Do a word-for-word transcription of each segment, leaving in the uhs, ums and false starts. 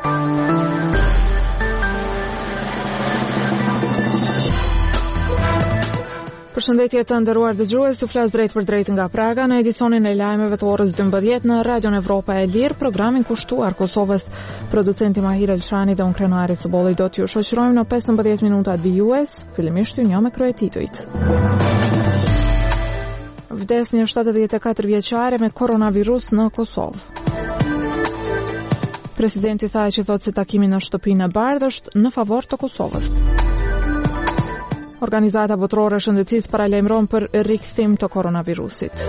Përshëndetje të nderuar dëgjues, ju flas drejt për drejt nga Praga në edicionin e lajmeve të orës dymbëdhjetë në Radion Evropa e Lirë, programin kushtuar Kosovës. Producenti Mahir Elshani dhe unë Krenari Cibulli do t'ju shoqërojmë në pesëmbëdhjetë minutat vijues. Fillimisht ju njoh me kryetitujt. Vdes një shtatëdhjetë e katër vjeçare me koronavirus në Kosovë. Presidenti tha që thotë se takimi në shtëpinë e bardhë është në favor të Kosovës. Organizata Botërore e Shëndetësisë paralajmëron për rikthim të koronavirusit.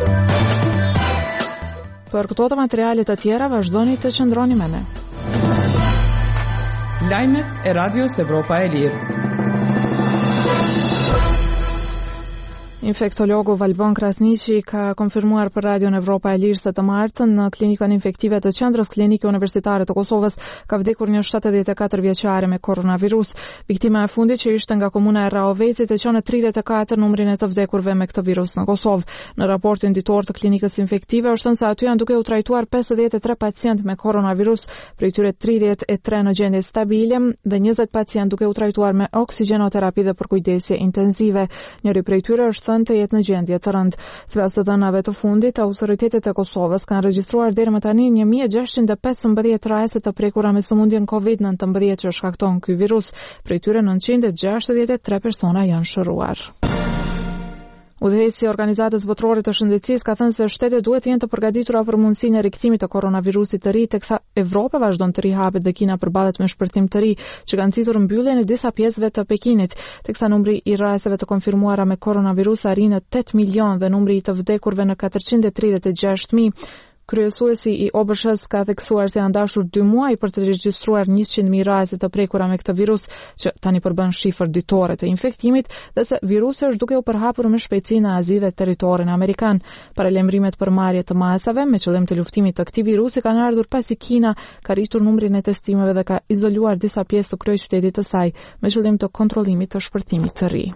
Për këto dhe materiale të tjera vazhdoni të qëndroni me ne. Lajmet e Radios Evropa e Lirë. Infektologu Valbon Krasniqi ka konfirmuar për Radion Evropa e Lirë se të martën në klinikën infektive të Qendrës Klinike Universitare të Kosovës ka vdekur një shtatëdhjetë e katër vjeçare me koronavirus. Viktima e fundit që ishte nga komuna e Rahovecit e qenë tridhjetë e katër numrin e të vdekurve me këtë virus në Kosovë. Në raportin ditor të klinikës infektive është thënë se aty janë duke u trajtuar pesëdhjetë e tre pacientë me koronavirus, prej tyre tridhjetë e tre në gjendje stabile dhe njëzet pacientë duke u trajtuar me oksigjenoterapi dhe përkujdesje intenzive. Njëri prej tyre është thënë të jetë në gjendje të rëndë. Sipas të dhënave të fundit, autoritetet e Kosovës kanë regjistruar deri më tani një mijë e gjashtëqind e pesëmbëdhjetë raste të prekura me sëmundjen kovid nëntëmbëdhjetë që shkakton ky virus. Prej tyre nëntëqind e gjashtëdhjetë e tre persona janë shëruar. Udhëheqësi i Organizatës Botërore të Shëndetësisë ka thënë se shtetet duhet të jenë të përgatitura për mundësinë e rikthimit të koronavirusit të ri, teksa Evropa vazhdon të rihapet dhe Kina përballet me shpërthim të ri që kanë nxitur mbylljen e disa pjesëve të Pekinit, teksa numri i rasteve të konfirmuara me koronavirus arrin në tetë milion dhe numri i të vdekurve në katërqind e tridhjetë e gjashtë mijë. Kryesuesi i O B S H-s ka theksuar se janë dashur dy muaj për të regjistruar njëqind mijë raste të prekura me këtë virus, që tani përbën shifër ditore të infektimit, dhe se virusi është duke u përhapur me shpejtësi në Azi dhe territorin amerikan. Paralajmërimet për marrje të masave me qëllim të luftimit të këtij virusi kanë ardhur pasi Kina ka rritur numrin e testimeve dhe ka izoluar disa pjesë të kryeqytetit të saj me qëllim të kontrollimit të shpërthimit të ri.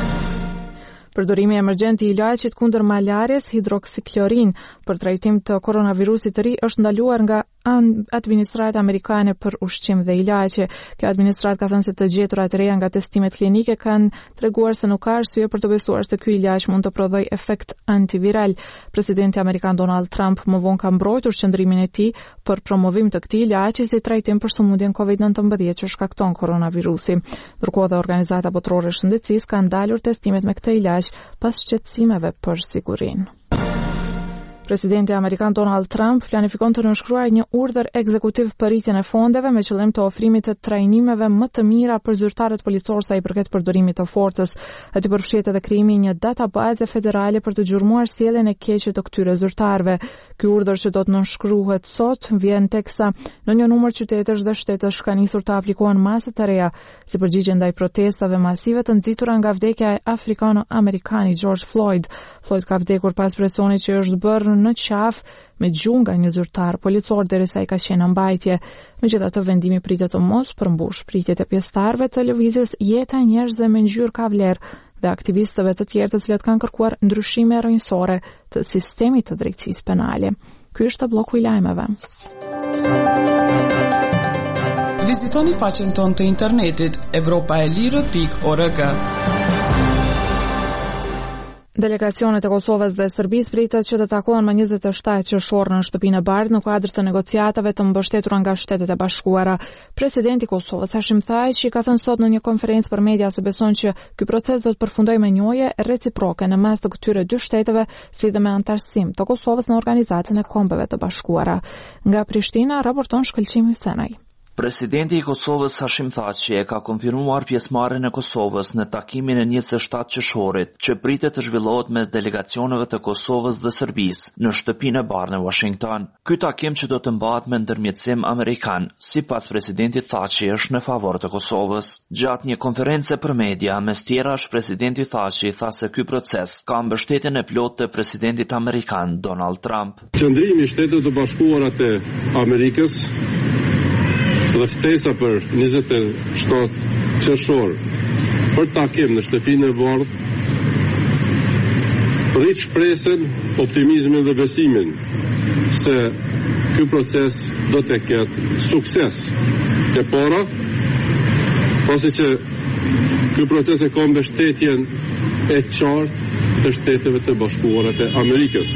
Përdorimi emergjent i ilaqit kundër malarjes hidroksiklorin për trajtim të koronavirusit të ri është ndaluar nga administratë amerikane për ushqim dhe ilaqe. Kjo administratë ka thënë se të gjeturat e reja nga testimet klinike kanë treguar se nuk ka arsye për të besuar se ky ilaq mund të prodhojë efekt antiviral. Presidenti amerikan Donald Trump më vonë ka mbrojtur qëndrimin e tij për promovim të këtij ilaqi si trajtim për sëmundjen kovid nëntëmbëdhjetë që shkakton koronavirusi. Ndërkohë dhe Organizata Botërore e Shëndetësisë ka ndalur testimet me këtë ilaq pas shqetësimeve për sigurinë. Presidenti amerikan Donald Trump planifikon të nënshkruajë një urdhër ekzekutiv për rritjen e fondeve me qëllim të ofrimit të trajnimeve më të mira për zyrtarët policorë sa i përket përdorimit të forcës. Aty përfshihet edhe krijimi i një databaze federale për të gjurmuar sjelljen e keqe të këtyre zyrtarëve. Ky urdhër që do të nënshkruhet sot vjen teksa në një numër qytetesh dhe shtetësh ka nisur të aplikohen masë të reja si përgjigje ndaj protestave masive të nxitura nga vdekja e afrikano-amerikanit George Floyd. Floyd ka vdekur pas presionit që është bërë në qafë me gjuhë nga një zyrtar policor derisa ai ka qenë në mbajtje. Megjithatë, vendimi pritet të mos përmbush pritjet e pjesëtarëve të lëvizjes Jeta e njerëzve me ngjyrë ka vlerë dhe aktivistëve të tjerë të cilët kanë kërkuar ndryshime rrënjësore të sistemit të drejtësisë penale. Ky është bloku i lajmeve. Vizitoni faqen tonë të internetit evropa e lirë pikë org. Delegacionet e Kosovës dhe Serbisë pritet që të takohen më njëzet e shtatë qershor në shtëpinë e bardhë në kuadër të negociatave të mbështetura nga Shtetet e Bashkuara. Presidenti i Kosovës Hashim Thaçi ka thënë sot në një konferencë për media se beson që ky proces do të përfundojë me njohje reciproke në mes të këtyre dy shteteve, si dhe me antarësim të Kosovës në Organizatën e Kombeve të Bashkuara. Nga Prishtina raporton Shkëlqim Hysenaj. Presidenti i Kosovës Hashim Thaçi e ka konfirmuar pjesëmarrjen e Kosovës në takimin e njëzet e shtatë qershorit, që pritet të zhvillohet mes delegacioneve të Kosovës dhe Serbisë në shtëpinë e bardhë në Washington. Ky takim që do të mbahet me ndërmjetësim amerikan, sipas presidentit Thaçi, është në favor të Kosovës. Gjatë një konference për media, mes tjerash, presidenti Thaçi tha se ky proces ka mbështetjen e plotë të presidentit amerikan Donald Trump. Qëndrimi i Shtetit të Bashkuara të Amerikës dhe ftesa për njëzet e shtatë qershor për takim në shtëpinë e bardhë rrit shpresën, optimizmin dhe besimin se ky proces do të ketë sukses. E para, pasi që ky proces e ka mbështetjen e qartë të Shteteve të Bashkuara të Amerikës,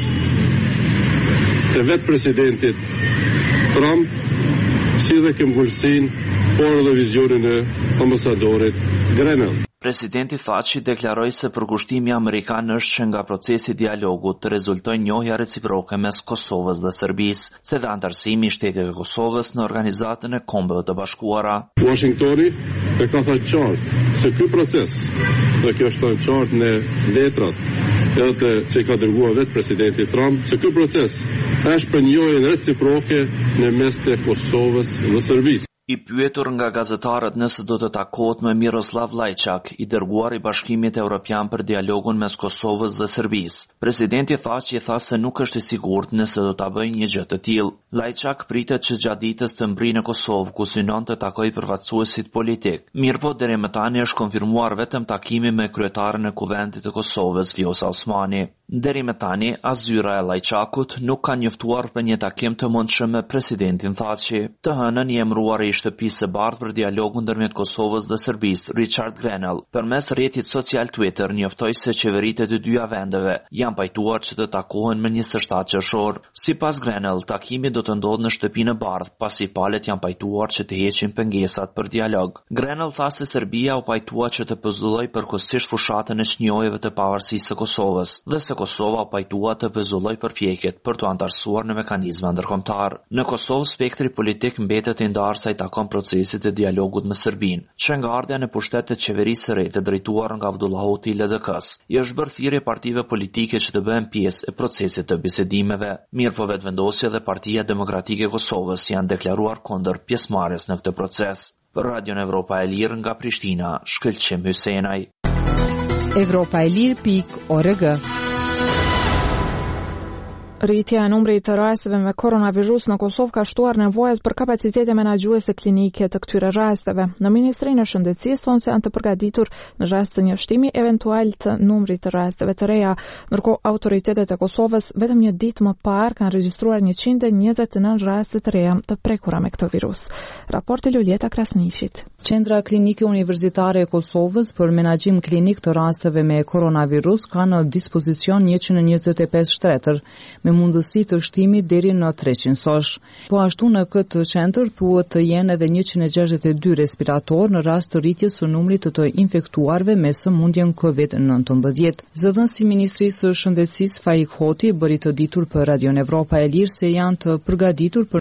të vetë presidentit Trump, si dhe këmbgulsin, por edhe vizionin e ambasadorit Grenell. Presidenti tha që deklaroi se përkushtimi amerikan është që nga procesi i dialogut të rezultojë njohja reciproke mes Kosovës dhe Serbisë, se dhe antarësimi i Shtetit të Kosovës në Organizatën e Kombeve të Bashkuara. Washingtoni e ka thënë qartë se ky proces, dhe kjo është thënë qartë në letrat edhe që ka dërguar vetë presidenti Trump, se ky proces është për njohjen reciproke në mes të Kosovës dhe Serbisë. I pyetur nga gazetarët nëse do të takohet me Miroslav Lajçak, i dërguar i Bashkimit Evropian për dialogun mes Kosovës dhe Serbisë, presidenti tha që i tha se nuk është i sigurt nëse do ta bëjë një gjë të tillë. Lajçak pritet që gjatë ditës të mbrinë në Kosovë, ku synon të takojë përfaqësuesit politik. Mirpo deri më tani është konfirmuar vetëm takimi me kryetaren e Kuvendit të Kosovës, Vjosa Osmani. Deri më tani, as zyra e Lajçakut nuk ka njoftuar për një takim të mundshëm me presidentin Thaçi. Të hënën i emëruar i shtëpisë së bardhë për dialogun ndërmjet Kosovës dhe Serbisë, Richard Grenell, përmes rrjetit social Twitter njoftoi se qeveritë e të dyja vendeve janë pajtuar që të takohen më njëzet e shtatë qershor. Sipas Grenell, takimi do të ndodhë në shtëpinë e bardhë, pasi palët janë pajtuar që të heqin pengesat për dialog. Grenell tha se Serbia u pajtua që të pezulloj përkohësisht fushatën e çnjojeve të pavarësisë së Kosovës, dhe se Kosova u pajtua të pezulloj përpjekjet për të antarësuar në mekanizma ndërkombëtar. Në Kosovë spektri politik mbetet i ndarë sa i takon procesit e dialogut me Serbinë, që nga ardhja në pushtet të qeverisë së re të drejtuar nga Abdullah Hoti i L D K-s, i është bërë thirrje partive politike që të bëhen pjesë e procesit të bisedimeve. Mirëpo vetëvendosja dhe Partia Demokratike e Kosovës janë deklaruar kundër pjesëmarrjes në këtë proces. Për Radio Evropa e Lirë nga Prishtina, Shkëlqim Hysenaj. Evropa e Lirë pikë org. Rritja e numrit të rasteve me koronavirus në Kosovë ka shtuar nevojat për kapacitete menaxhuese klinike të këtyre rasteve. Në Ministrinë e Shëndetësisë thonë se janë të përgatitur në rast të njështimi eventual të numrit të rasteve të reja, ndërkohë autoritetet e Kosovës vetëm një ditë më parë kanë regjistruar njëqind e njëzet e nëntë raste të reja të prekura me këtë virus. Raporti Luljeta Krasniqit. Qendra Klinike Universitare e Kosovës për menaxhim klinik të rasteve me koronavirus ka në dispozicion njëqind e njëzet e pesë shtretër, me mundësi të shtimit deri në treqind sosh. Po ashtu në këtë qendër thuhet të jenë edhe njëqind e gjashtëdhjetë e dy respirator në rast të rritjes së numrit të, të infektuarve me sëmundjen kovid nëntëmbëdhjetë. Zëdhënësi i Ministrisë së Shëndetësisë Faik Hoti bëri të ditur për Radio Evropa e Lirë se janë të përgatitur për